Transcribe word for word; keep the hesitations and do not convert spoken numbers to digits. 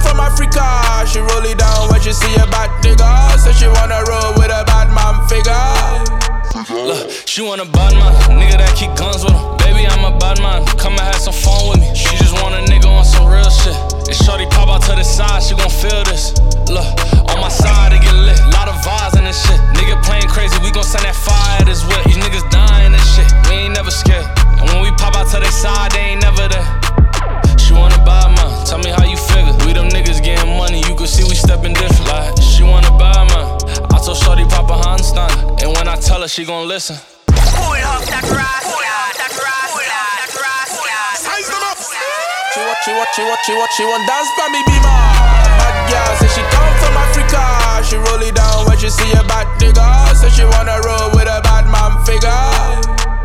from Africa. She roll it down when she see a bad nigga. So she wanna roll with a bad man figure. Look, she want a bad man, nigga that keep guns with him. Baby, I'm a bad man, come and have some fun with me. She just want a nigga on some real shit. And shorty pop out to the side, she gon' feel this. Look, on my side, it get lit, lot of vibes in this shit. Nigga playing crazy, we gon' send that fire at his whip. These niggas dying and shit, we ain't never scared. And when we pop out to their side, they ain't never there. She want a bad man, tell me how you figure. We them niggas getting money, you can see we stepping different. Like, she want a bad man, I told shorty pop a handstand. And when I tell her, she gon' listen. Pull up that rasta, that rasta, that rasta. Size them up. She want, she want, she want, she want, she want dance for me, be ma. Bad girl say she come from Africa. She roll it down when she see a bad nigga. So she wanna roll with a bad man figure.